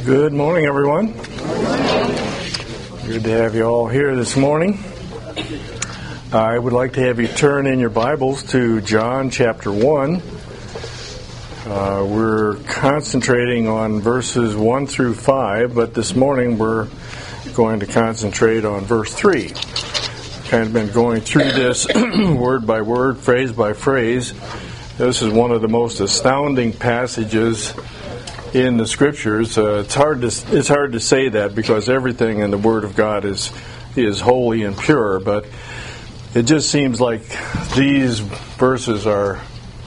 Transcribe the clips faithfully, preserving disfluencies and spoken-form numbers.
Good morning, everyone. Good to have you all here this morning. I would like to have you turn in your Bibles to John chapter one. Uh, we're concentrating on verses one through five, but this morning we're going to concentrate on verse three. Kind of been going through this word by word, phrase by phrase. This is one of the most astounding passages in the Scriptures. Uh, it's hard to it's hard to say that because everything in the Word of God is is holy and pure, but it just seems like these verses are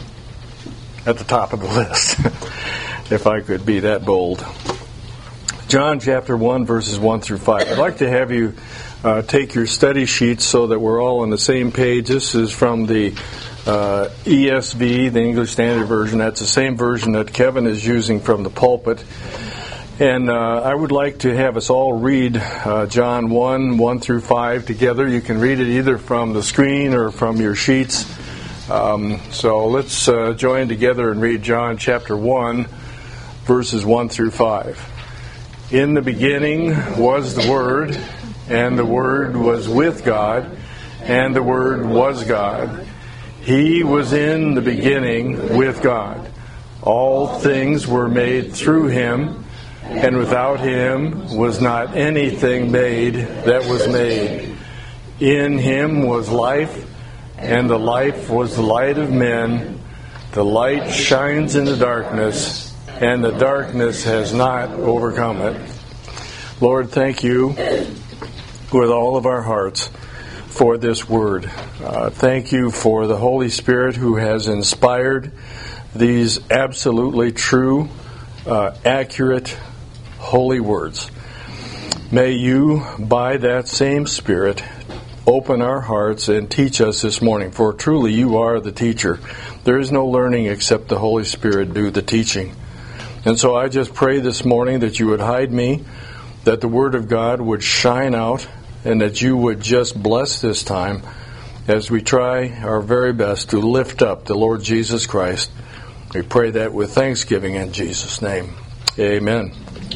at the top of the list, if I could be that bold. John chapter one, verses one through five. I'd like to have you uh, take your study sheets so that we're all on the same page. This is from the Uh, E S V, the English Standard Version. That's the same version that Kevin is using from the pulpit. And uh, I would like to have us all read uh, John one, one through five together. You can read it either from the screen or from your sheets. Um, so let's uh, join together and read John chapter one, verses one through five. In the beginning was the Word, and the Word was with God, and the Word was God. He was in the beginning with God. All things were made through Him, and without Him was not anything made that was made. In Him was life, and the life was the light of men. The light shines in the darkness, and the darkness has not overcome it. Lord, thank you with all of our hearts for this word. Uh, thank you for the Holy Spirit who has inspired these absolutely true, uh, accurate, holy words. May you, by that same Spirit, open our hearts and teach us this morning, for truly you are the teacher. There is no learning except the Holy Spirit do the teaching. And so I just pray this morning that you would hide me, that the Word of God would shine out, and that you would just bless this time as we try our very best to lift up the Lord Jesus Christ. We pray that with thanksgiving in Jesus' name. Amen.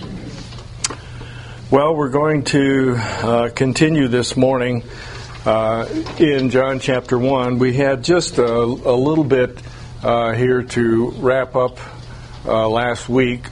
Well, we're going to uh, continue this morning uh, in John chapter one. We had just a, a little bit uh, here to wrap up uh, last week.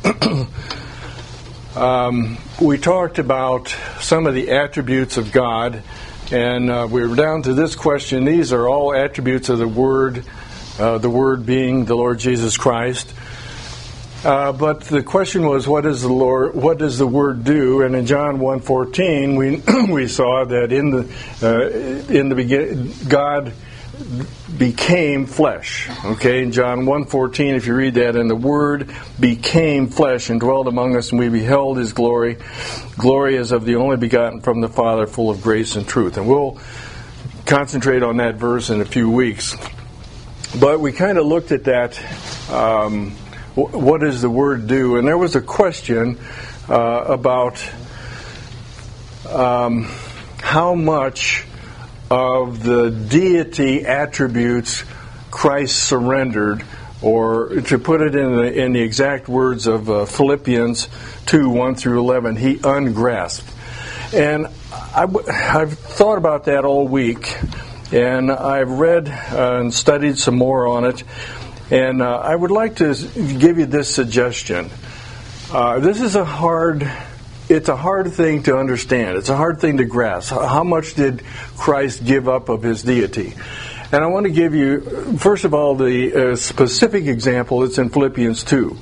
Um, we talked about some of the attributes of God, and uh, we were down to this question. These are all attributes of the Word, uh, the Word being the Lord Jesus Christ. Uh, but the question was, what does the Lord, what does the Word do? And in John one fourteen, we we saw that in the uh, in the beginning, God became flesh. Okay, in John one fourteen, if you read that, and the Word became flesh and dwelled among us, and we beheld His glory. Glory as of the only begotten from the Father, full of grace and truth. And we'll concentrate on that verse in a few weeks. But we kind of looked at that, um, what does the Word do? And there was a question uh, about um, how much of the deity attributes Christ surrendered, or to put it in the, in the exact words of uh, Philippians two, one through eleven, He ungrasped. And I, I've thought about that all week, and I've read uh, and studied some more on it, and uh, I would like to give you this suggestion. Uh, this is a hard It's a hard thing to understand. It's a hard thing to grasp. How much did Christ give up of His deity? And I want to give you, first of all, the uh, specific example. It's in Philippians two.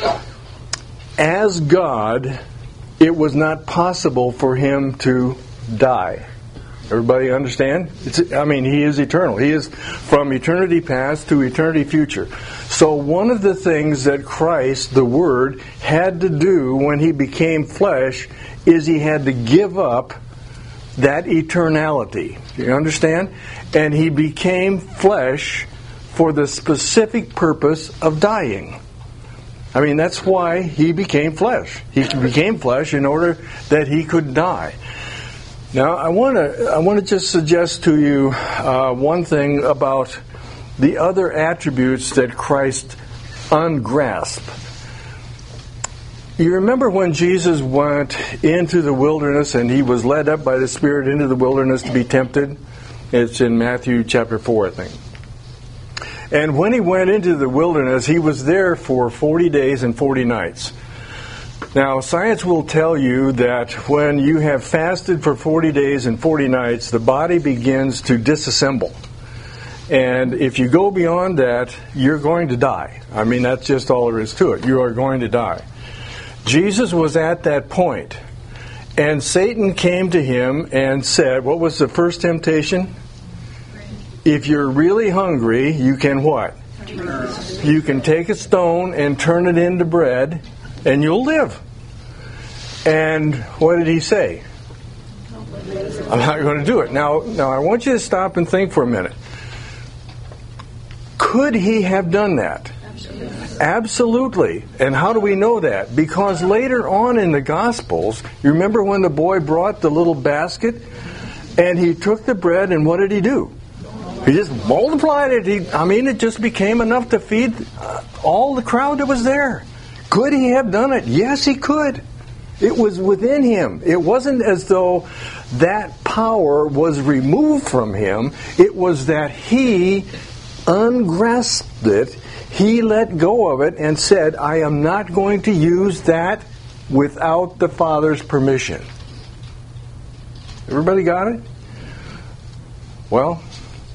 As God, it was not possible for Him to die. Everybody understand? It's, I mean, He is eternal. He is from eternity past to eternity future. So one of the things that Christ, the Word, had to do when He became flesh is He had to give up that eternality. Do you understand? And He became flesh for the specific purpose of dying. I mean, that's why He became flesh. He became flesh in order that He could die. Now, I want to I want to just suggest to you uh, one thing about the other attributes that Christ ungrasped. You remember when Jesus went into the wilderness and he was led up by the Spirit into the wilderness to be tempted? It's in Matthew chapter four, I think. And when he went into the wilderness, he was there for forty days and forty nights. Now, science will tell you that when you have fasted for forty days and forty nights, the body begins to disassemble. And if you go beyond that, you're going to die. I mean, that's just all there is to it. You are going to die. Jesus was at that point, and Satan came to him and said, what was the first temptation? If you're really hungry, you can what? You can take a stone and turn it into bread, and you'll live. And what did he say? I'm not going to do it. Now, now I want you to stop and think for a minute. Could he have done that? Absolutely. Absolutely. And how do we know that? Because later on in the Gospels, you remember when the boy brought the little basket and he took the bread and what did he do? He just multiplied it. He, I mean, it just became enough to feed all the crowd that was there. Could he have done it? Yes, he could. It was within him. It wasn't as though that power was removed from him. It was that he ungrasped it. He let go of it and said, I am not going to use that without the Father's permission. Everybody got it? Well,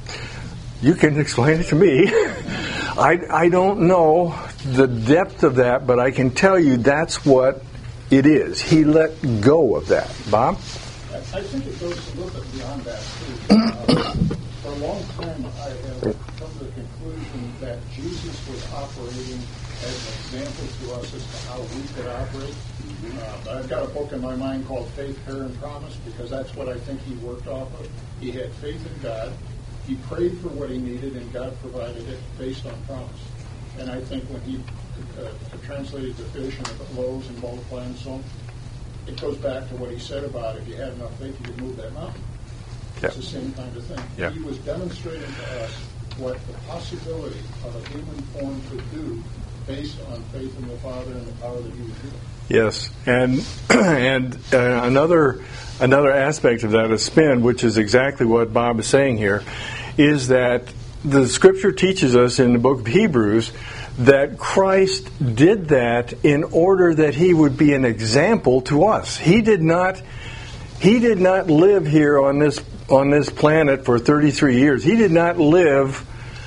you can explain it to me. I, I don't know the depth of that, but I can tell you that's what it is. He let go of that. Bob? I think it goes a little bit beyond that, too. Uh, for a long time, I have come to the conclusion that Jesus was operating as an example to us as to how we could operate. Uh, I've got a book in my mind called Faith, Prayer, and Promise, because that's what I think he worked off of. He had faith in God. He prayed for what he needed, and God provided it based on promise. And I think when he uh, translated the fish and the loaves and multiplied and so on, it goes back to what he said about if you had enough faith, you could move that mountain. Yep. It's the same kind of thing. Yep. He was demonstrating to us what the possibility of a human form could do based on faith in the Father and the power that he was given. Yes, and and uh, another another aspect of that is spin, which is exactly what Bob is saying here, is that the Scripture teaches us in the book of Hebrews that Christ did that in order that he would be an example to us. He did not he did not live here on this on this planet for thirty-three years. He did not live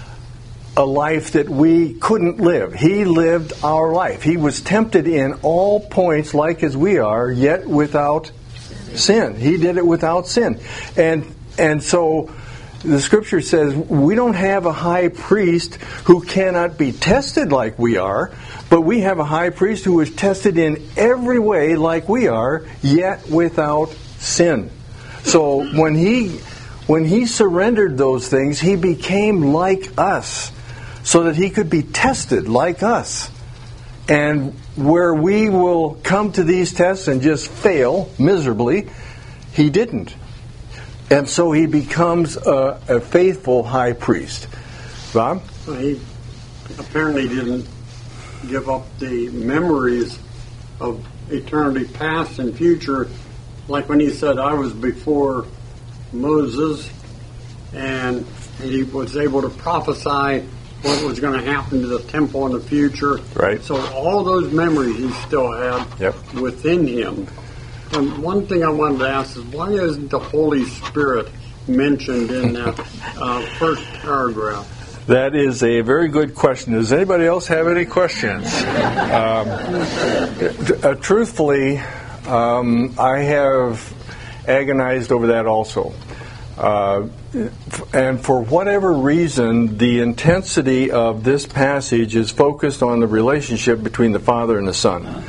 a life that we couldn't live. He lived our life. He was tempted in all points like as we are, yet without sin. He did it without sin. And and so the Scripture says we don't have a high priest who cannot be tested like we are, but we have a high priest who is tested in every way like we are, yet without sin. So when he when he surrendered those things, he became like us, so that he could be tested like us. And where we will come to these tests and just fail miserably, he didn't. And so he becomes a, a faithful high priest. Bob? Well, he apparently didn't give up the memories of eternity past and future, like when he said, I was before Moses, and he was able to prophesy what was going to happen to the temple in the future. Right. So all those memories he still had yep. within him. And one thing I wanted to ask is, why isn't the Holy Spirit mentioned in that uh, first paragraph? That is a very good question. Does anybody else have any questions? um, uh, truthfully, um, I have agonized over that also. Uh, and for whatever reason, the intensity of this passage is focused on the relationship between the Father and the Son.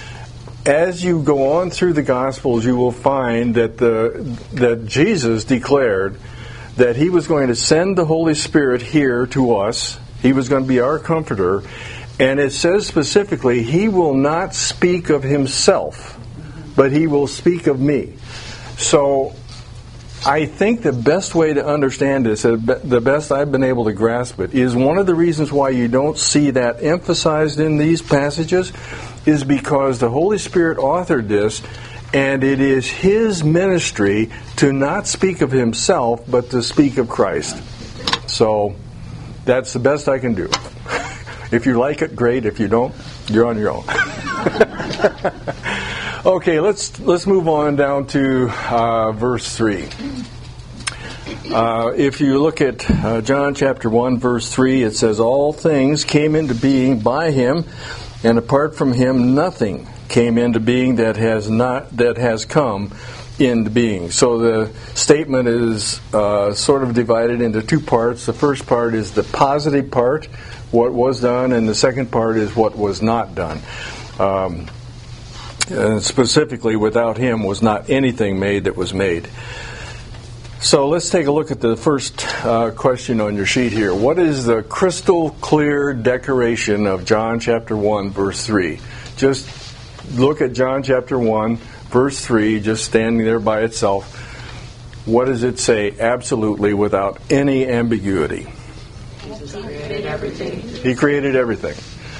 As you go on through the Gospels, you will find that the that Jesus declared that he was going to send the Holy Spirit here to us. He was going to be our comforter. And it says specifically, he will not speak of himself, but he will speak of me. So I think the best way to understand this, the best I've been able to grasp it, is one of the reasons why you don't see that emphasized in these passages is because the Holy Spirit authored this, and it is His ministry to not speak of Himself, but to speak of Christ. So that's the best I can do. If you like it, great. If you don't, you're on your own. Okay, let's let's move on down to uh, verse three. Uh, if you look at uh, John chapter one, verse three, it says, "All things came into being by Him, and apart from Him, nothing came into being that has not that has come into being." So the statement is uh, sort of divided into two parts. The first part is the positive part, what was done, and the second part is what was not done. Um, and specifically, without Him was not anything made that was made. So let's take a look at the first uh, question on your sheet here. What is the crystal clear declaration of John chapter one, verse three? Just look at John chapter one, verse three, just standing there by itself. What does it say absolutely without any ambiguity? Jesus created everything. He created everything.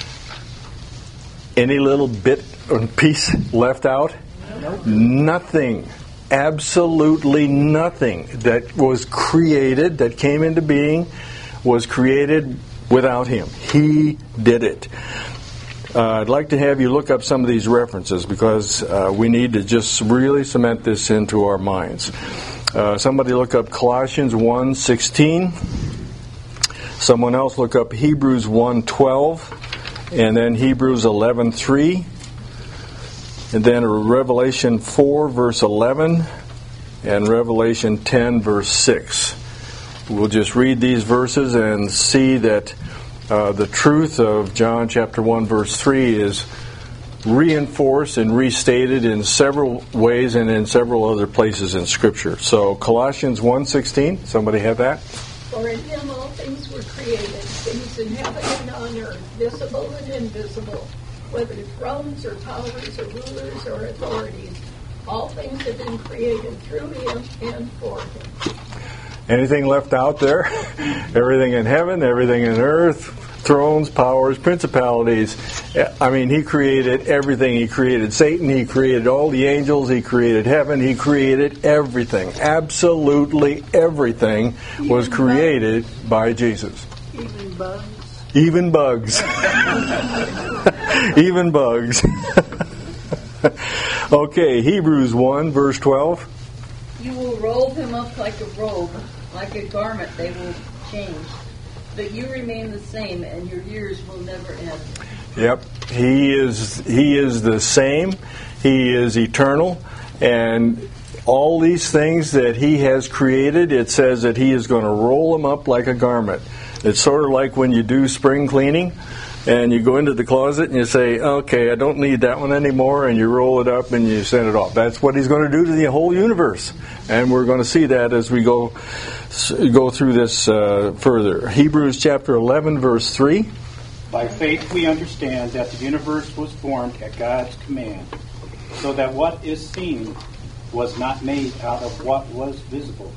Any little bit or piece left out? Nope. Nothing. Absolutely nothing that was created, that came into being, was created without Him. He did it. Uh, I'd like to have you look up some of these references because uh, we need to just really cement this into our minds. Uh, somebody look up Colossians one sixteen. Someone else look up Hebrews one twelve. And then Hebrews eleven three. And then Revelation four, verse eleven. And Revelation ten, verse six. We'll just read these verses and see that uh, the truth of John chapter one, verse three is reinforced and restated in several ways and in several other places in Scripture. So Colossians one sixteen, somebody have that? For in Him all things were created, things in heaven and on earth, visible and invisible, whether thrones or powers or rulers or authorities. All things have been created through Him and for Him. Anything left out there? Everything in heaven, everything in earth, thrones, powers, principalities. I mean, He created everything. He created Satan. He created all the angels. He created heaven. He created everything. Absolutely everything was created by Jesus. Even bugs. Even bugs. Even bugs. Okay, Hebrews one, verse twelve. You will roll them up like a robe, like a garment they will change. But you remain the same, and your years will never end. Yep, He is. He is the same. He is eternal, and all these things that He has created, it says that He is going to roll them up like a garment. It's sort of like when you do spring cleaning, and you go into the closet and you say, "Okay, I don't need that one anymore," and you roll it up and you send it off. That's what He's going to do to the whole universe, and we're going to see that as we go. go through this uh, further. Hebrews chapter eleven, verse three. By faith we understand that the universe was formed at God's command, so that what is seen was not made out of what was visible.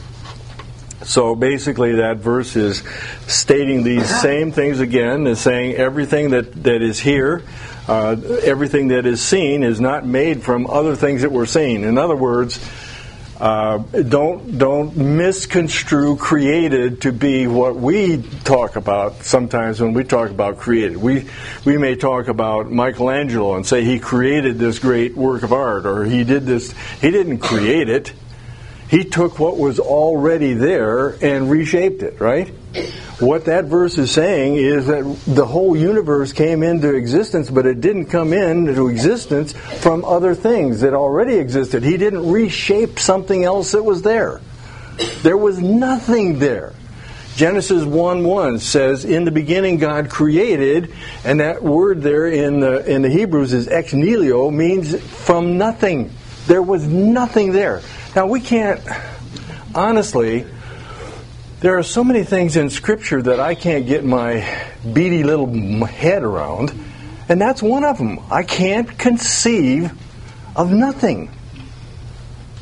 So basically that verse is stating these same things again, is saying everything that, that is here, uh, everything that is seen is not made from other things that we're seeing. In other words, Uh, don't don't misconstrue created to be what we talk about sometimes when we talk about created. We we may talk about Michelangelo and say he created this great work of art, or he did this. He didn't create it. He took what was already there and reshaped it, right? What that verse is saying is that the whole universe came into existence, but it didn't come into existence from other things that already existed. He didn't reshape something else that was there. There was nothing there. Genesis one one says, "In the beginning God created," and that word there in the, in the Hebrews is ex nihilo, means from nothing. There was nothing there. Now we can't, honestly, there are so many things in Scripture that I can't get my beady little head around, and that's one of them. I can't conceive of nothing.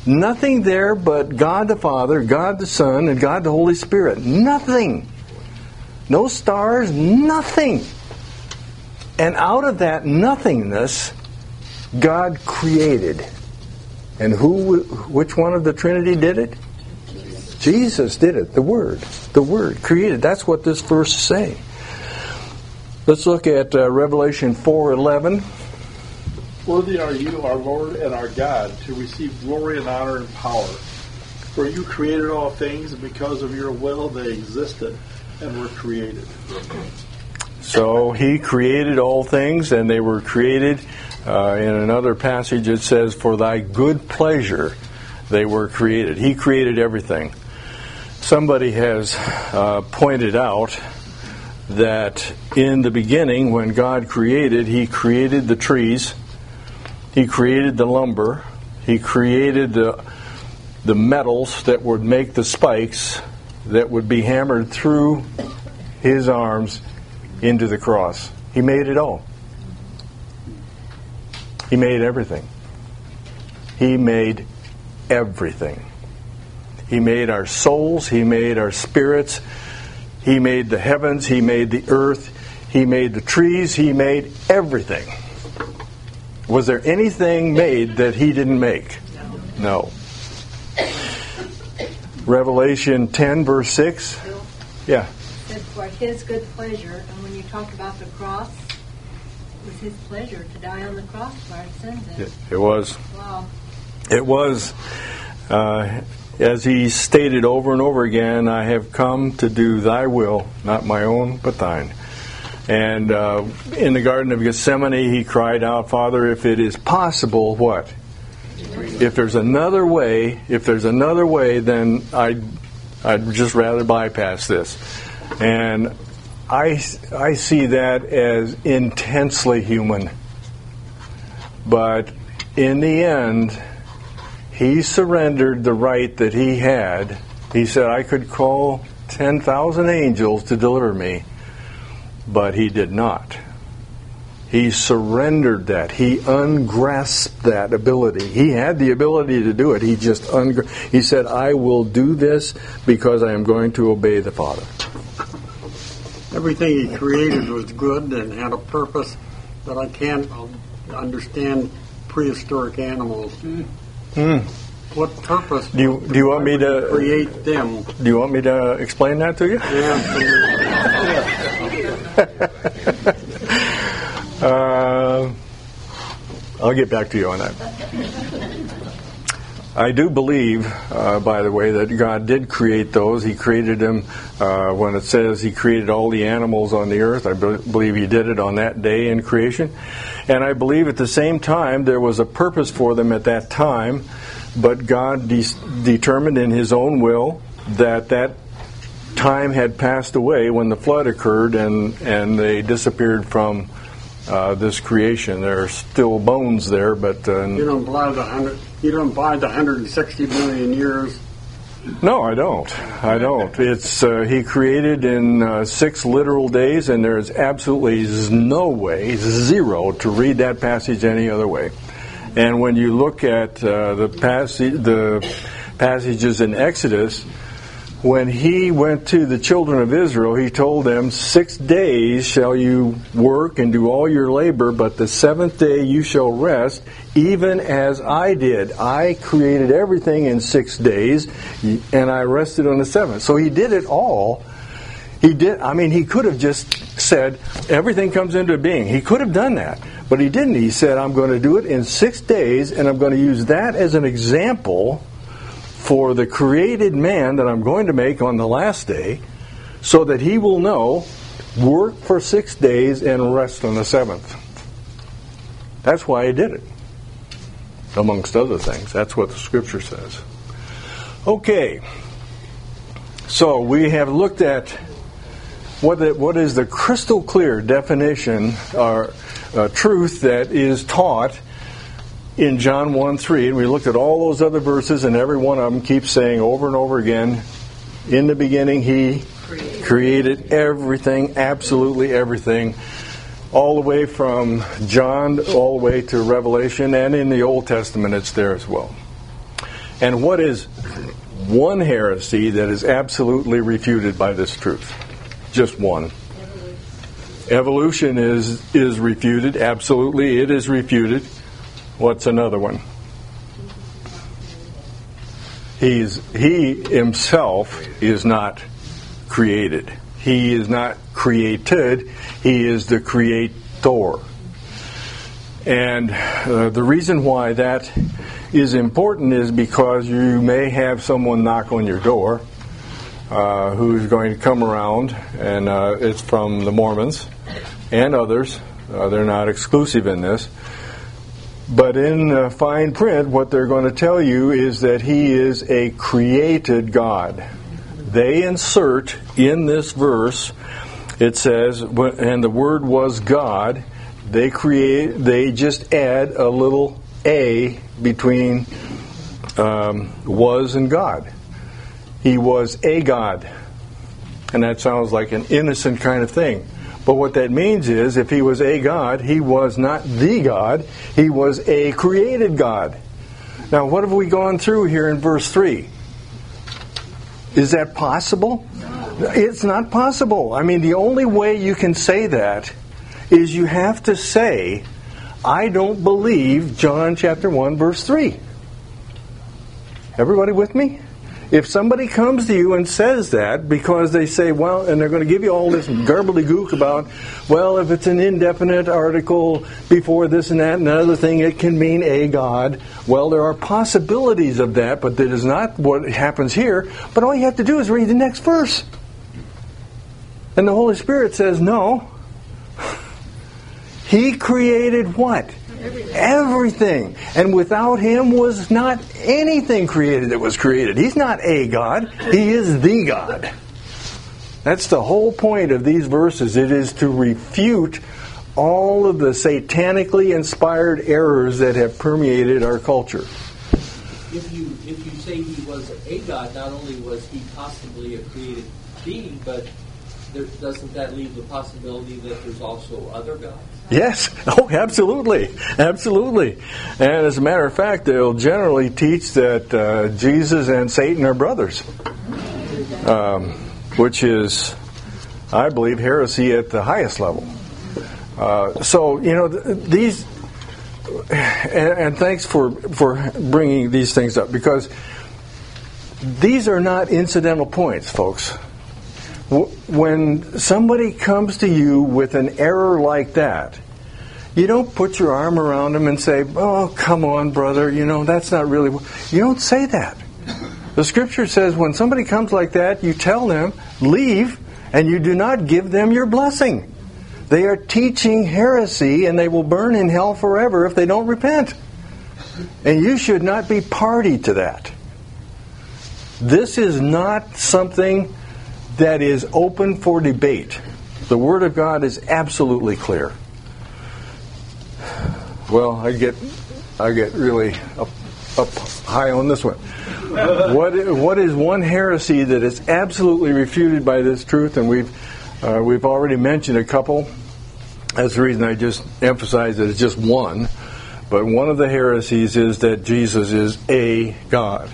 Nothing there but God the Father, God the Son, and God the Holy Spirit. Nothing. No stars, nothing. And out of that nothingness, God created. And who? Which one of the Trinity did it? Jesus, Jesus did it. The Word. The Word created. That's what this verse is saying. Let's look at uh, Revelation four eleven. Worthy are you, our Lord and our God, to receive glory and honor and power. For you created all things, and because of your will they existed and were created. So He created all things, and they were created. Uh, in another passage it says, for thy good pleasure they were created. He created everything. Somebody has uh, pointed out that in the beginning, when God created, He created the trees, He created the lumber, He created the the metals that would make the spikes that would be hammered through His arms into the cross. He made it all. He made everything. He made everything. He made our souls, He made our spirits, He made the heavens, He made the earth, He made the trees, He made everything. Was there anything made that He didn't make? No. Revelation ten, verse six. Yeah. Said for His good pleasure, and when you talk about the cross, it was His pleasure to die on the cross for our sins. It, it was. Wow. It was. Uh, as He stated over and over again, I have come to do Thy will, not my own, but Thine. And uh, in the Garden of Gethsemane, He cried out, Father, if it is possible, what? If there's another way, if there's another way, then I'd, I'd just rather bypass this. And I, I see that as intensely human. But in the end, He surrendered the right that He had. He said, I could call ten thousand angels to deliver me. But He did not. He surrendered that. He ungrasped that ability. He had the ability to do it. He just ungra- He said, I will do this because I am going to obey the Father. Everything He created was good and had a purpose, but I can't understand prehistoric animals. Hmm. What purpose Do you, do you want me to create them? Do you want me to explain that to you? Yeah. uh, I'll get back to you on that. I do believe, uh, by the way, that God did create those. He created them uh, when it says He created all the animals on the earth. I be- believe He did it on that day in creation. And I believe at the same time there was a purpose for them at that time, but God de- determined in His own will that that time had passed away when the flood occurred and, and they disappeared from uh, this creation. There are still bones there, but... Uh, you don't buy the hundred. You don't buy the one hundred sixty million years. No, I don't. I don't. It's uh, He created in uh, six literal days, and there is absolutely no way, zero, to read that passage any other way. And when you look at uh, the passage, the passages in Exodus, when He went to the children of Israel, He told them, six days shall you work and do all your labor, but the seventh day you shall rest, even as I did. I created everything in six days, and I rested on the seventh. So He did it all. He did. I mean, He could have just said, everything comes into being. He could have done that, but He didn't. He said, I'm going to do it in six days, and I'm going to use that as an example for the created man that I'm going to make on the last day, so that he will know, work for six days and rest on the seventh. That's why He did it, amongst other things. That's what the Scripture says. Okay, so we have looked at what the, what is the crystal clear definition or uh, truth that is taught in John one three, and we looked at all those other verses, and every one of them keeps saying over and over again, in the beginning He created, created everything, absolutely everything, all the way from John all the way to Revelation, and in the Old Testament it's there as well. And what is one heresy that is absolutely refuted by this truth? Just one. Evolution is is refuted. Absolutely, it is refuted. What's another one? He's he himself is not created. He is not created. He is the creator. And uh, the reason why that is important is because you may have someone knock on your door uh, who's going to come around, and uh, it's from the Mormons and others. Uh, they're not exclusive in this. But in uh, fine print, what they're going to tell you is that he is a created God. They insert in this verse, it says, and the Word was God. They create. They just add a little a between um, was and God. He was a God. And that sounds like an innocent kind of thing. But what that means is, if he was a God, he was not the God. He was a created God. Now, what have we gone through here in verse three? Is that possible? It's not possible. I mean, the only way you can say that is you have to say, I don't believe John chapter one, verse three. Everybody with me? If somebody comes to you and says that because they say, well, and they're going to give you all this gobbledygook about, well, if it's an indefinite article before this and that and another thing, it can mean a God. Well, there are possibilities of that, but that is not what happens here. But all you have to do is read the next verse. And the Holy Spirit says, no. He created what? Everything. Everything. And without him was not anything created that was created. He's not a God. He is the God. That's the whole point of these verses. It is to refute all of the satanically inspired errors that have permeated our culture. If you if you say he was a God, not only was he possibly a created being, but there, doesn't that leave the possibility that there's also other gods? Yes. Oh, absolutely. Absolutely. And as a matter of fact, they'll generally teach that uh, Jesus and Satan are brothers, um, which is, I believe, heresy at the highest level. Uh, so, you know, th- these, and, and thanks for, for bringing these things up, because these are not incidental points, folks. When somebody comes to you with an error like that, you don't put your arm around them and say, oh, come on, brother, you know, that's not really... You don't say that. The Scripture says when somebody comes like that, you tell them, leave, and you do not give them your blessing. They are teaching heresy, and they will burn in hell forever if they don't repent. And you should not be party to that. This is not something that is open for debate. The Word of God is absolutely clear. Well, I get I get really up, up high on this one. What what is one heresy that is absolutely refuted by this truth? And we've uh, we've already mentioned a couple. That's the reason I just emphasize that it's just one. But one of the heresies is that Jesus is a God.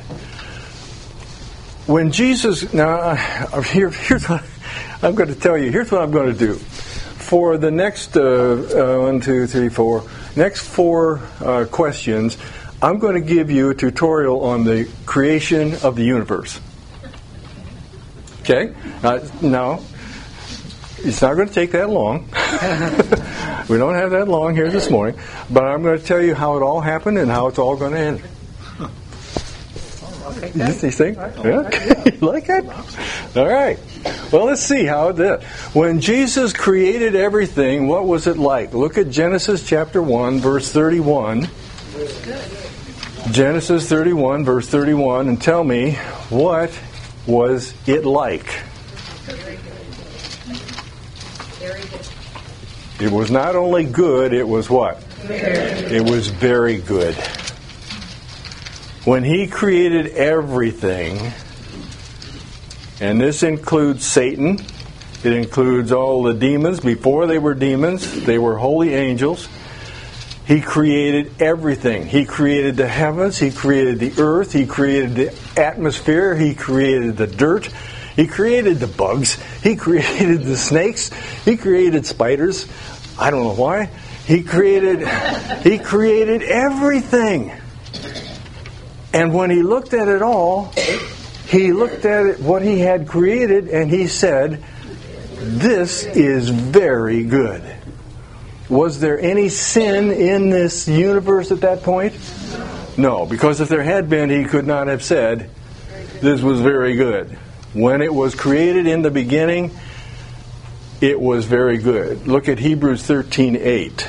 When Jesus, now here, here's what I'm going to tell you. Here's what I'm going to do. For the next uh, uh, one, two, three, four, next four uh, questions, I'm going to give you a tutorial on the creation of the universe. Okay? Uh, no, it's not going to take that long. We don't have that long here this morning, but I'm going to tell you how it all happened and how it's all going to end. You think? Yeah? You like it? All right. Well, let's see how it did. When Jesus created everything, what was it like? Look at Genesis chapter one, verse thirty-one. Genesis thirty-one, verse thirty-one, and tell me, what was it like? Very good. It was not only good, it was what? Very. It was very good. When he created everything, and this includes Satan, it includes all the demons. Before they were demons, they were holy angels. He created everything. He created the heavens. He created the earth. He created the atmosphere. He created the dirt. He created the bugs. He created the snakes. He created spiders. I don't know why. He created, he created everything. And when he looked at it all, he looked at it, what he had created, and he said, "This is very good." Was there any sin in this universe at that point? No, because if there had been, he could not have said, "This was very good." When it was created in the beginning, it was very good. Look at Hebrews thirteen eight.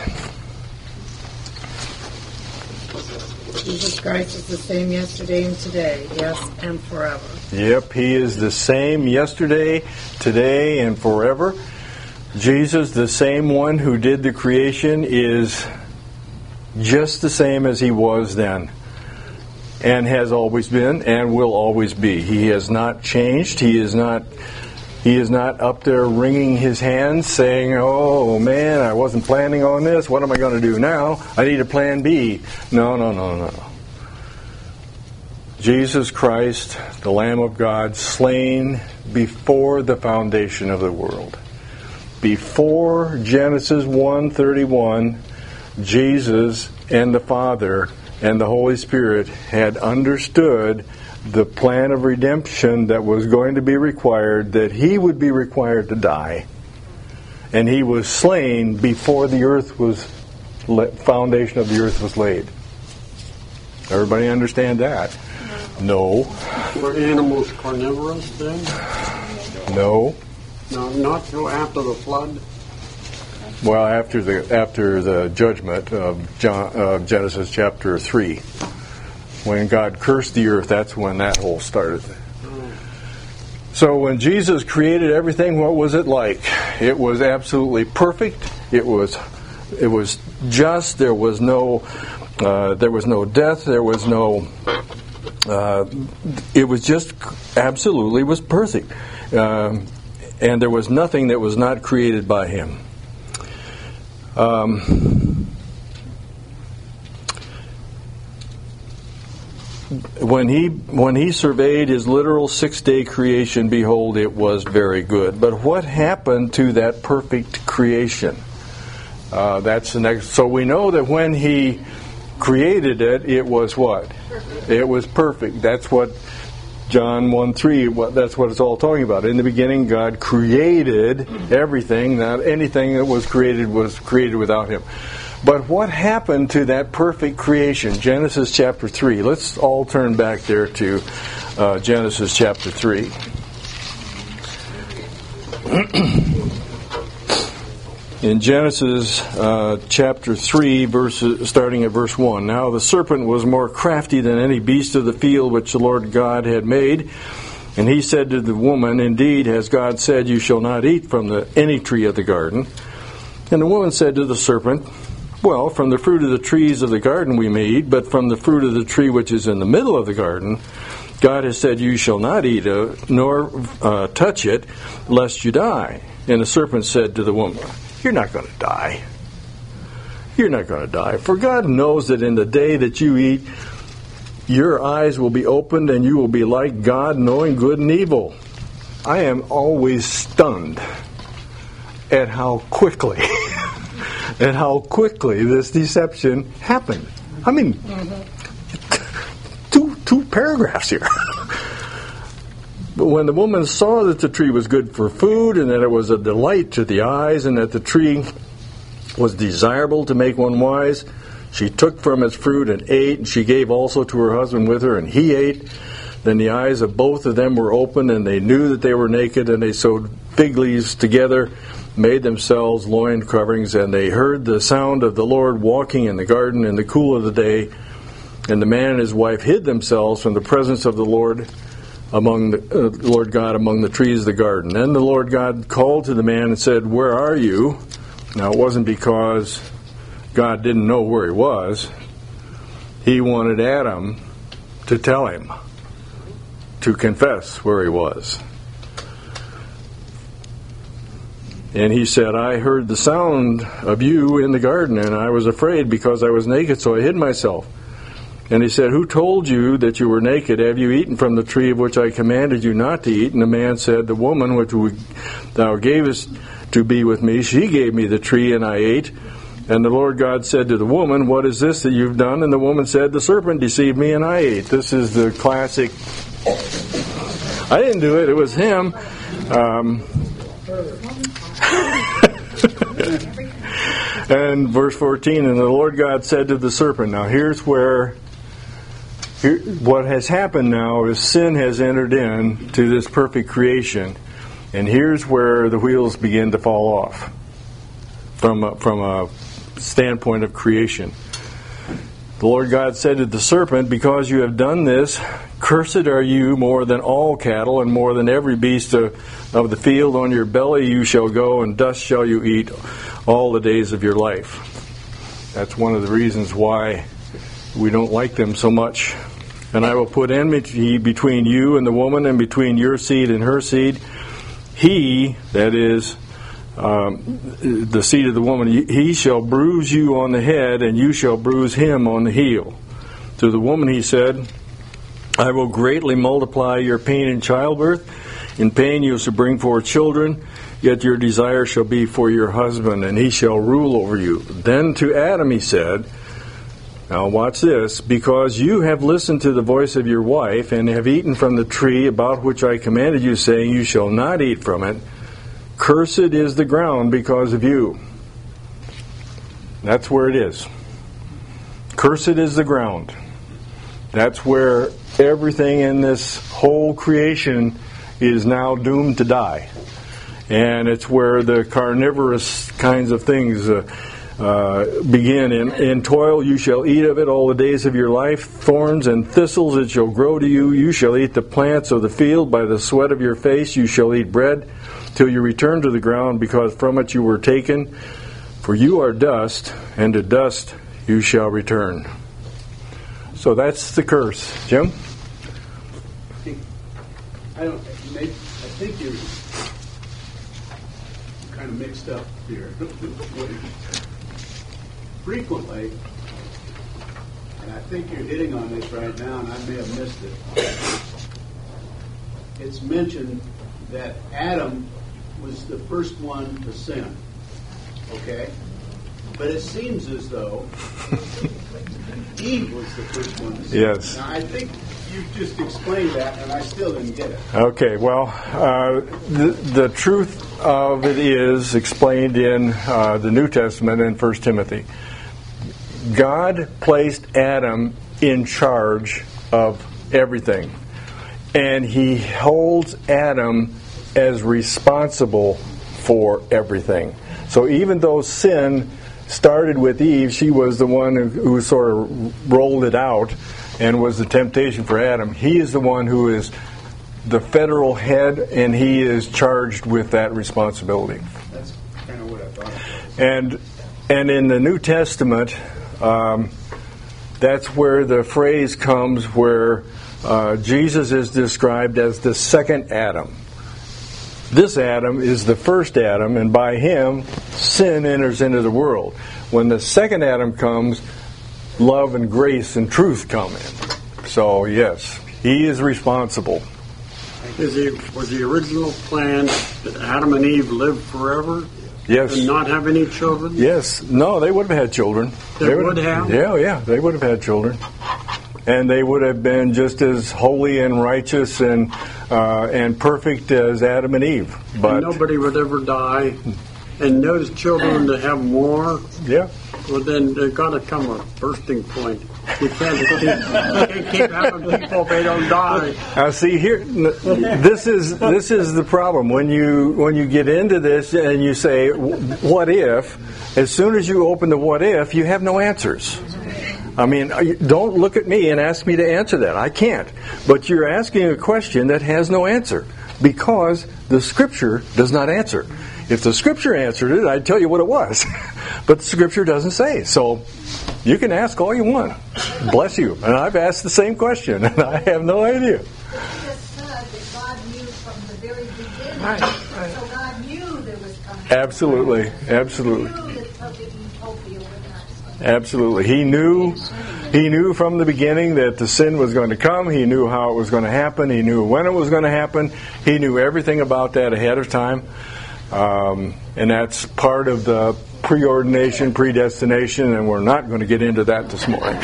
Jesus Christ is the same yesterday and today, yes, and forever. Yep, He is the same yesterday, today, and forever. Jesus, the same one who did the creation, is just the same as He was then, and has always been, and will always be. He has not changed. He is not He is not up there wringing His hands saying, "Oh man, I wasn't planning on this. What am I going to do now? I need a plan B." No, no, no, no. Jesus Christ, the Lamb of God, slain before the foundation of the world. Before Genesis one thirty-one, Jesus and the Father and the Holy Spirit had understood the plan of redemption that was going to be required, that He would be required to die. And He was slain before the earth was, foundation of the earth was laid. Everybody understand that? No. Were animals carnivorous then? No. No, not till after the flood. Well, after the after the judgment of John, uh, Genesis chapter three. When God cursed the earth, that's when that whole started. So when Jesus created everything, what was it like? It was absolutely perfect. It was, it was just. There was no, uh, there was no death. There was no. Uh, it was just absolutely was perfect, um, and there was nothing that was not created by Him. Um, When he when he surveyed his literal six-day creation, behold, it was very good. But what happened to that perfect creation? Uh, that's the next. So we know that when he created it, it was what? Perfect. It was perfect. That's what John one three. What, that's what it's all talking about. In the beginning, God created everything. Not anything that was created was created without Him. But what happened to that perfect creation? Genesis chapter three. Let's all turn back there to uh, Genesis chapter three. In Genesis uh, chapter three, verses, starting at verse one. Now the serpent was more crafty than any beast of the field which the Lord God had made. And he said to the woman, "Indeed, has God said, you shall not eat from the, any tree of the garden?" And the woman said to the serpent, "Well, from the fruit of the trees of the garden we may eat, but from the fruit of the tree which is in the middle of the garden, God has said, you shall not eat it, nor uh, touch it, lest you die." And the serpent said to the woman, "You're not going to die. You're not going to die. For God knows that in the day that you eat, your eyes will be opened, and you will be like God, knowing good and evil." I am always stunned at how quickly... and how quickly this deception happened. I mean, mm-hmm. two two paragraphs here. But when the woman saw that the tree was good for food, and that it was a delight to the eyes, and that the tree was desirable to make one wise, she took from its fruit and ate, and she gave also to her husband with her, and he ate. Then the eyes of both of them were opened, and they knew that they were naked, and they sewed fig leaves together, made themselves loin coverings, and they heard the sound of the Lord walking in the garden in the cool of the day. And the man and his wife hid themselves from the presence of the Lord among the uh, Lord God among the trees of the garden. Then the Lord God called to the man and said, "Where are you?" Now it wasn't because God didn't know where he was. He wanted Adam to tell him, to confess where he was. And he said, I heard the sound of you in the garden, and I was afraid because I was naked, so I hid myself. And he said, who told you that you were naked? Have you eaten from the tree of which I commanded you not to eat? And the man said, the woman which thou gavest to be with me, she gave me the tree, and I ate. And the Lord God said to the woman, what is this that you've done? And the woman said, the serpent deceived me, and I ate. This is the classic, I didn't do it, it was him. Um, and verse fourteen, and the Lord God said to the serpent, now here's where, here, what has happened now is sin has entered in to this perfect creation, and here's where the wheels begin to fall off from a, from a standpoint of creation. The Lord God said to the serpent, because you have done this, cursed are you more than all cattle and more than every beast of, of the field. On your belly you shall go, and dust shall you eat all the days of your life. That's one of the reasons why we don't like them so much. And I will put enmity between you and the woman, and between your seed and her seed. He, that is, Um, the seed of the woman, he shall bruise you on the head, and you shall bruise him on the heel. To the woman he said, I will greatly multiply your pain in childbirth. In pain you shall bring forth children, yet your desire shall be for your husband, and he shall rule over you. Then to Adam he said, now watch this, because you have listened to the voice of your wife, and have eaten from the tree about which I commanded you, saying, you shall not eat from it. Cursed is the ground because of you. That's where it is. Cursed is the ground. That's where everything in this whole creation is now doomed to die. And it's where the carnivorous kinds of things uh, uh, begin. In, in toil you shall eat of it all the days of your life. Thorns and thistles it shall grow to you. You shall eat the plants of the field. By the sweat of your face you shall eat bread, till you return to the ground, because from it you were taken. For you are dust, and to dust you shall return. So that's the curse. Jim? I think, I don't, I think you're kind of mixed up here. Frequently, and I think you're hitting on this right now, and I may have missed it, it's mentioned that Adam was the first one to sin. Okay? But it seems as though Eve was the first one to sin. Yes. Now, I think you just explained that, and I still didn't get it. Okay, well, uh, the, the truth of it is explained in uh, the New Testament in First Timothy. God placed Adam in charge of everything, and he holds Adam as responsible for everything. So even though sin started with Eve, she was the one who, who sort of rolled it out and was the temptation for Adam. He is the one who is the federal head, and he is charged with that responsibility. That's kind of what I thought. And and in the New Testament, um, that's where the phrase comes where uh, Jesus is described as the second Adam. This Adam is the first Adam, and by him, sin enters into the world. When the second Adam comes, love and grace and truth come in. So, yes, he is responsible. Is he, was the original plan that Adam and Eve live forever? Yes. And not have any children? Yes. No, they would have had children. They, they would have? Yeah, yeah, they would have had children. And they would have been just as holy and righteous and uh, and perfect as Adam and Eve. But and nobody would ever die. And those children to have more, yeah. Well, then there's got to come a bursting point. You can't keep, you can't keep having people if they don't die. Now, see here, this is this is the problem when you when you get into this and you say, "What if?" As soon as you open the "what if," you have no answers. I mean, don't look at me and ask me to answer that. I can't. But you're asking a question that has no answer because the Scripture does not answer. If the Scripture answered it, I'd tell you what it was. But the Scripture doesn't say. So you can ask all you want. Bless you. And I've asked the same question, and I have no idea. You just said that God knew from the very beginning. Right, right. So God knew there was coming Absolutely, absolutely. Absolutely. He knew he knew from the beginning that the sin was going to come. He knew how it was going to happen. He knew when it was going to happen. He knew everything about that ahead of time. Um, and that's part of the preordination, predestination, and we're not going to get into that this morning.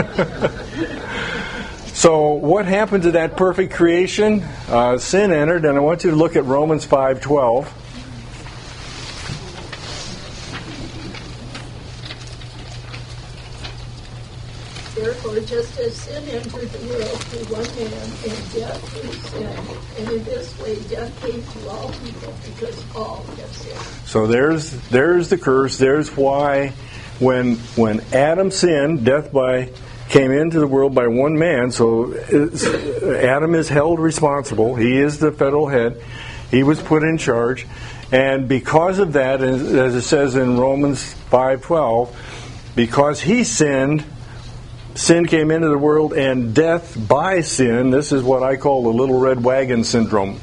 So what happened to that perfect creation? Uh, sin entered, and I want you to look at Romans five twelve. Therefore, just as sin entered the world through one man, and death through sin, and in this way death came to all people because all have sinned. So there's there's the curse. There's why when when Adam sinned, death by came into the world by one man. So Adam is held responsible. He is the federal head. He was put in charge, and because of that, as it says in Romans five twelve, because he sinned. Sin came into the world, and death by sin. This is what I call the little red wagon syndrome.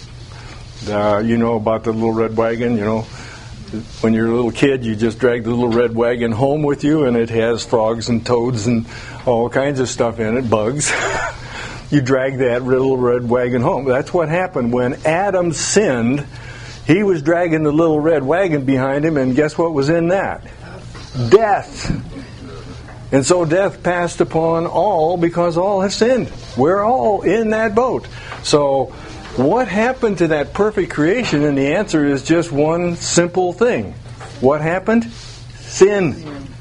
Uh, you know about the little red wagon, you know. When you're a little kid, you just drag the little red wagon home with you, and it has frogs and toads and all kinds of stuff in it, bugs. You drag that little red wagon home. That's what happened. When Adam sinned, he was dragging the little red wagon behind him, and guess what was in that? Death. And so death passed upon all because all have sinned. We're all in that boat. So what happened to that perfect creation? And the answer is just one simple thing. What happened? Sin.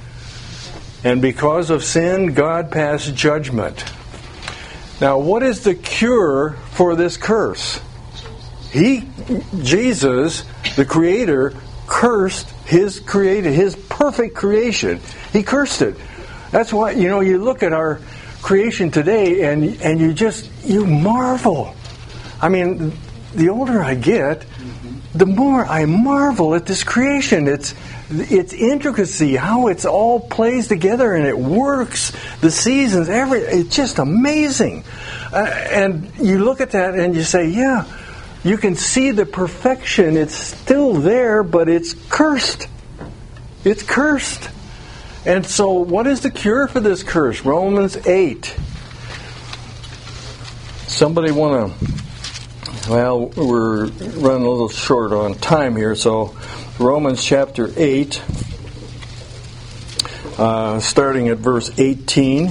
And because of sin, God passed judgment. Now, what is the cure for this curse? He, Jesus, the Creator, cursed His created, His perfect creation. He cursed it. That's why, you know, you look at our creation today and and you just, you marvel. I mean, the older I get, the more I marvel at this creation. It's its intricacy, how it's all plays together and it works, the seasons, every it's just amazing. Uh, and you look at that and you say, yeah, you can see the perfection. It's still there, but it's cursed. It's cursed. And so what is the cure for this curse? Romans eight. Somebody want to... Well, we're running a little short on time here, so Romans chapter eight, uh, starting at verse eighteen.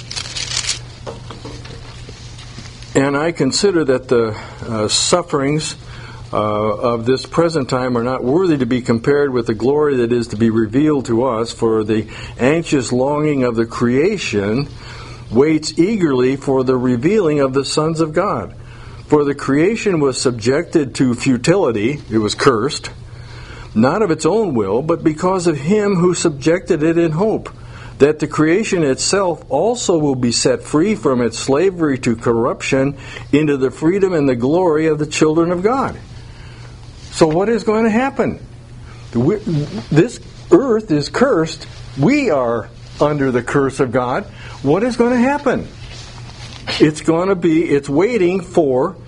And I consider that the uh, sufferings Uh, of this present time are not worthy to be compared with the glory that is to be revealed to us, for the anxious longing of the creation waits eagerly for the revealing of the sons of God. For the creation was subjected to futility, it was cursed, not of its own will, but because of Him who subjected it in hope, that the creation itself also will be set free from its slavery to corruption into the freedom and the glory of the children of God. So what is going to happen? We, this earth is cursed. We are under the curse of God. What is going to happen? It's going to be, it's waiting for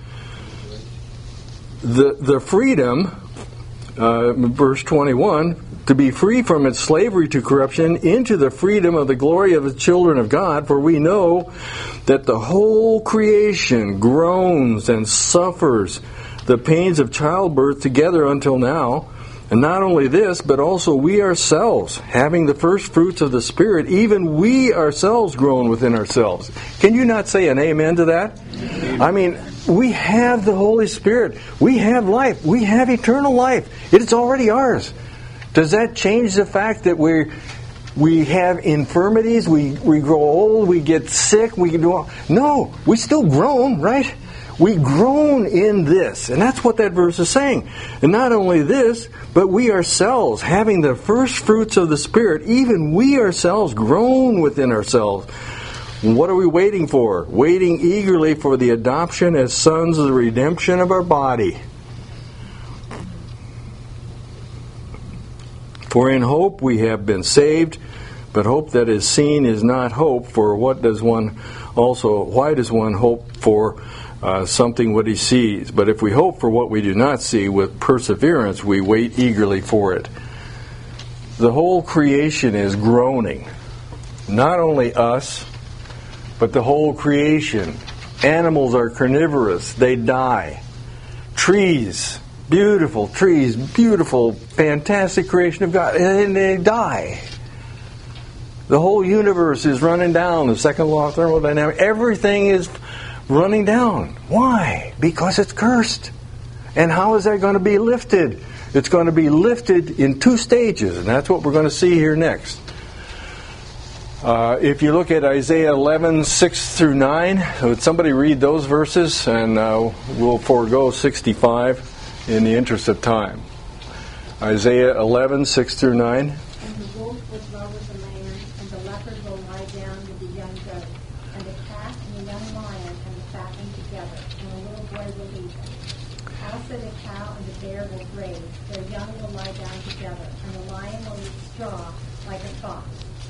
the the freedom, uh, verse twenty-one, to be free from its slavery to corruption into the freedom of the glory of the children of God. For we know that the whole creation groans and suffers the pains of childbirth together until now. And not only this, but also we ourselves, having the first fruits of the Spirit, even we ourselves groan within ourselves. Can you not say an amen to that? Amen. I mean, we have the Holy Spirit. We have life. We have eternal life. It is already ours. Does that change the fact that we we have infirmities, we, we grow old, we get sick, we do all, no, we still groan, right? We groan in this, and that's what that verse is saying. And not only this, but we ourselves, having the first fruits of the Spirit, even we ourselves groan within ourselves. What are we waiting for? Waiting eagerly for the adoption as sons of the redemption of our body. For in hope we have been saved, but hope that is seen is not hope. For what does one also, why does one hope for uh, something what he sees. But if we hope for what we do not see, with perseverance we wait eagerly for it. The whole creation is groaning. Not only us, but the whole creation. Animals are carnivorous. They die. Trees, beautiful trees, beautiful, fantastic creation of God, and they die. The whole universe is running down. The second law of thermodynamics. Everything is running down. Why? Because it's cursed. And how is that going to be lifted? It's going to be lifted in two stages, and that's what we're going to see here next. Uh, if you look at Isaiah eleven, six through nine, would somebody read those verses? And uh, we'll forego sixty-five in the interest of time. Isaiah eleven, six through nine. And the wolf will dwell with the lamb, and the leopard will lie down with the young goat, and the calf and the young lion and the fatling together, and the little boy will lead them. Also the cow and the bear will graze, their young will lie down together, and the lion will eat straw like a fox.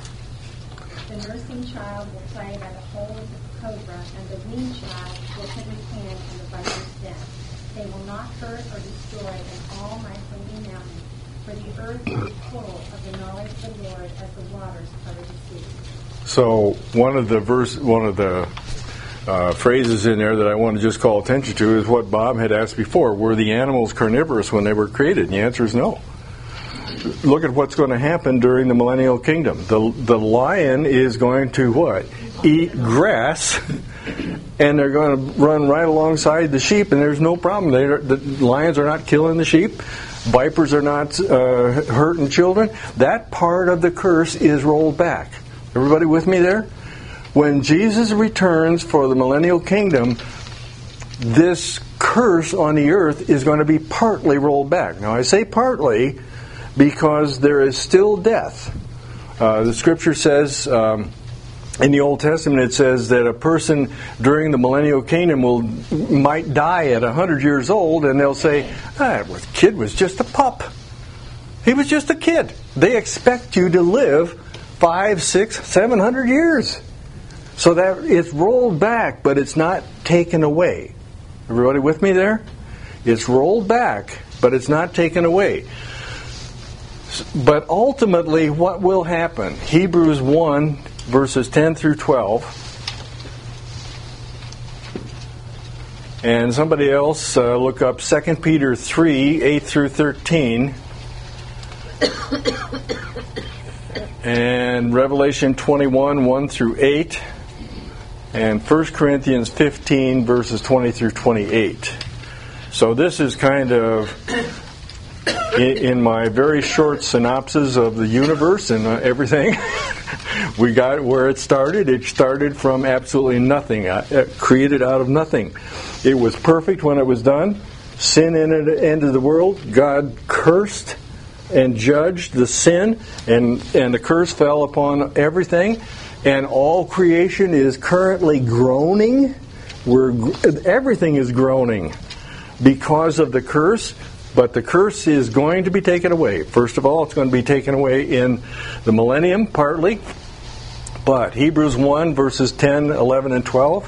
The nursing child will play by the hole of the cobra, and the weaned child will put his hand in the viper's den. They will not hurt or destroy in all my holy mountain, for the earth is full of the knowledge of the Lord as the waters cover the sea. So one of the verse, one of the uh, phrases in there that I want to just call attention to is what Bob had asked before: were the animals carnivorous when they were created? And the answer is no. Look at what's going to happen during the millennial kingdom. The the lion is going to what? Eat grass, and they're going to run right alongside the sheep, and there's no problem. They the lions are not killing the sheep. Vipers are not uh, hurting children. That part of the curse is rolled back. Everybody with me there? When Jesus returns for the millennial kingdom, this curse on the earth is going to be partly rolled back. Now I say partly because there is still death. Uh, the scripture says, um, in the Old Testament, it says that a person during the millennial kingdom will might die at one hundred years old, and they'll say, ah, the kid was just a pup. He was just a kid. They expect you to live five, six, seven hundred years. So that it's rolled back, but it's not taken away. Everybody with me there? It's rolled back, but it's not taken away. But ultimately, what will happen? Hebrews one, verses ten through twelve. And somebody else uh, look up Second Peter three, eight through thirteen. And Revelation twenty-one, one through eight. And First Corinthians fifteen, verses twenty through twenty-eight. So this is kind of in, in my very short synopsis of the universe and uh, everything. We got where it started. It started from absolutely nothing, uh, created out of nothing. It was perfect when it was done. Sin entered the world. God cursed and judged the sin, and, and the curse fell upon everything. And all creation is currently groaning. We're, everything is groaning because of the curse. But the curse is going to be taken away. First of all, it's going to be taken away in the millennium, partly. But Hebrews one, verses ten, eleven, and twelve.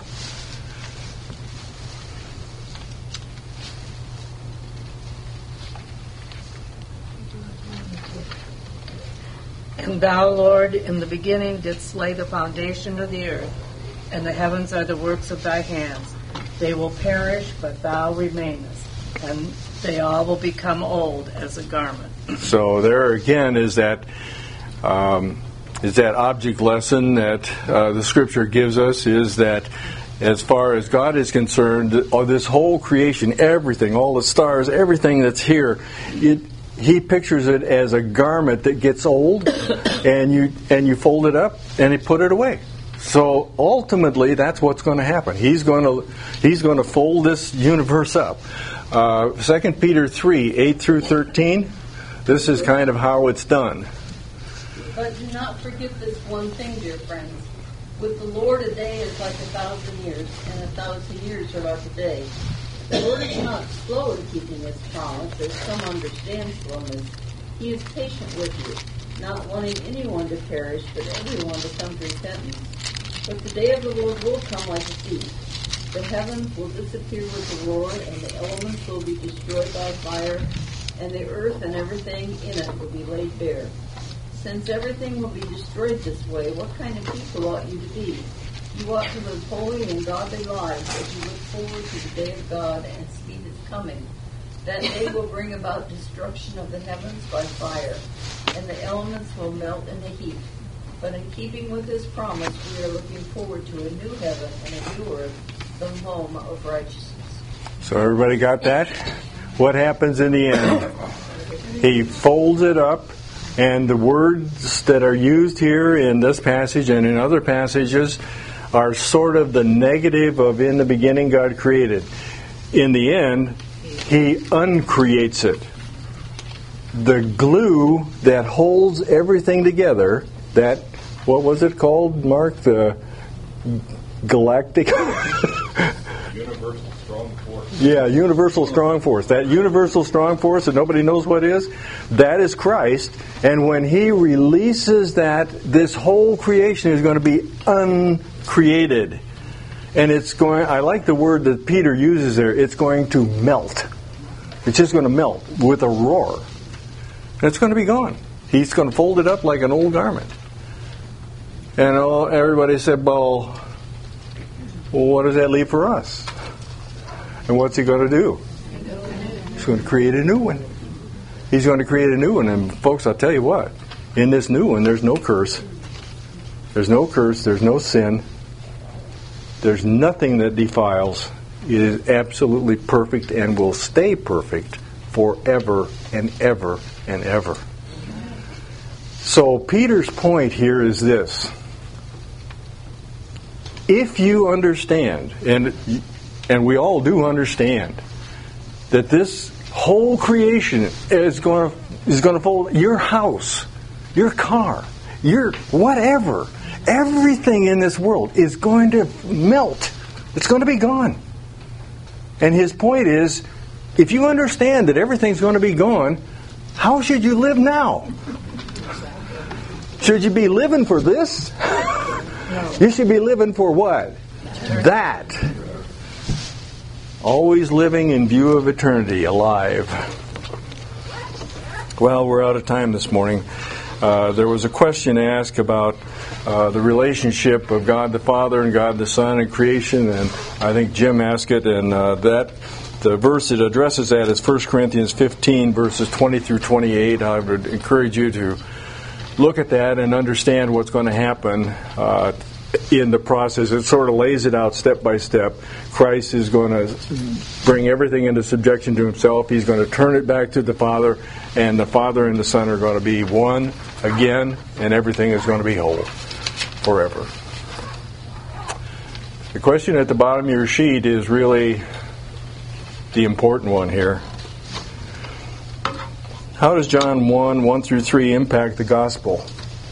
And thou, Lord, in the beginning didst lay the foundation of the earth, and the heavens are the works of thy hands. They will perish, but thou remainest, and they all will become old as a garment. So there again is that um, is that object lesson that uh, the Scripture gives us, is that as far as God is concerned, this whole creation, everything, all the stars, everything that's here, it He pictures it as a garment that gets old, and you and you fold it up and you put it away. So ultimately, that's what's going to happen. He's going to he's going to fold this universe up. Uh, Second Peter three, eight through thirteen. This is kind of how it's done. But do not forget this one thing, dear friends. With the Lord, a day is like a thousand years, and a thousand years are like a day. The Lord is not slow in keeping His promise, as some understand slowness. He is patient with you, not wanting anyone to perish, but everyone to come to repentance. But the day of the Lord will come like a thief. The heavens will disappear with the Lord, and the elements will be destroyed by fire, and the earth and everything in it will be laid bare. Since everything will be destroyed this way, what kind of people ought you to be? You ought to live holy and godly lives as you look forward to the day of God and speed its coming. That day will bring about destruction of the heavens by fire, and the elements will melt in the heat. But in keeping with his promise, we are looking forward to a new heaven and a new earth, the home of righteousness. So everybody got that? What happens in the end? He folds it up, and the words that are used here in this passage and in other passages are sort of the negative of in the beginning God created. In the end, he uncreates it. The glue that holds everything together, that, what was it called, Mark? The galactic... Universal strong force. Yeah, universal strong force. That universal strong force that nobody knows what is, that is Christ. And when he releases that, this whole creation is going to be uncreated. And it's going, I like the word that Peter uses there, it's going to melt. It's just going to melt with a roar. And it's going to be gone. He's going to fold it up like an old garment. And all, everybody said, well, well, what does that leave for us? And what's he going to do? He's going to create a new one. He's going to create a new one. And folks, I'll tell you what, in this new one, there's no curse. There's no curse. There's no sin. There's nothing that defiles. It is absolutely perfect and will stay perfect forever and ever and ever. So Peter's point here is this. If you understand, and and we all do understand, that this whole creation is going to is going to fold your house, your car, your whatever, everything in this world is going to melt. It's going to be gone. And his point is, if you understand that everything's going to be gone, how should you live now? Should you be living for this? You should be living for what? That. Always living in view of eternity, alive. Well, we're out of time this morning. Uh, there was a question asked about uh, the relationship of God the Father and God the Son in creation, and I think Jim asked it, and uh, that the verse that addresses that is First Corinthians fifteen, verses twenty through twenty-eight. I would encourage you to look at that and understand what's going to happen uh, in the process. It sort of lays it out step by step. Christ is going to bring everything into subjection to himself. He's going to turn it back to the Father, and the Father and the Son are going to be one again, and everything is going to be whole forever. The question at the bottom of your sheet is really the important one here. How does John one, one through three impact the gospel?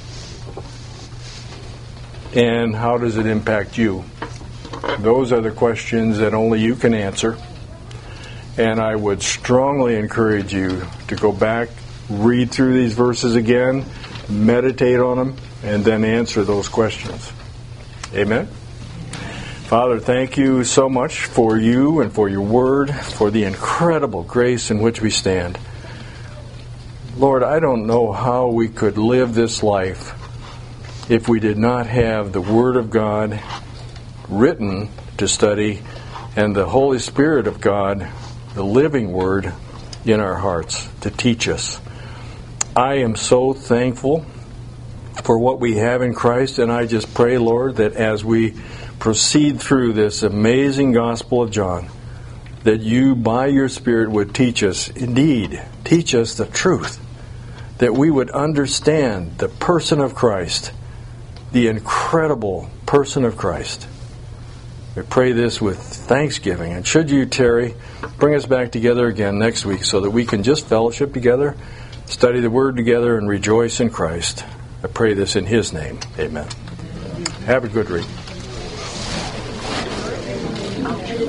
And how does it impact you? Those are the questions that only you can answer. And I would strongly encourage you to go back, read through these verses again, meditate on them, and then answer those questions. Amen? Father, thank you so much for you and for your word, for the incredible grace in which we stand. Lord, I don't know how we could live this life if we did not have the Word of God written to study and the Holy Spirit of God, the living Word, in our hearts to teach us. I am so thankful for what we have in Christ, and I just pray, Lord, that as we proceed through this amazing Gospel of John, that you, by your Spirit, would teach us, indeed, teach us the truth, that we would understand the person of Christ, the incredible person of Christ. We pray this with thanksgiving. And should you, Terry, bring us back together again next week so that we can just fellowship together, study the Word together, and rejoice in Christ. I pray this in His name. Amen. Have a good week.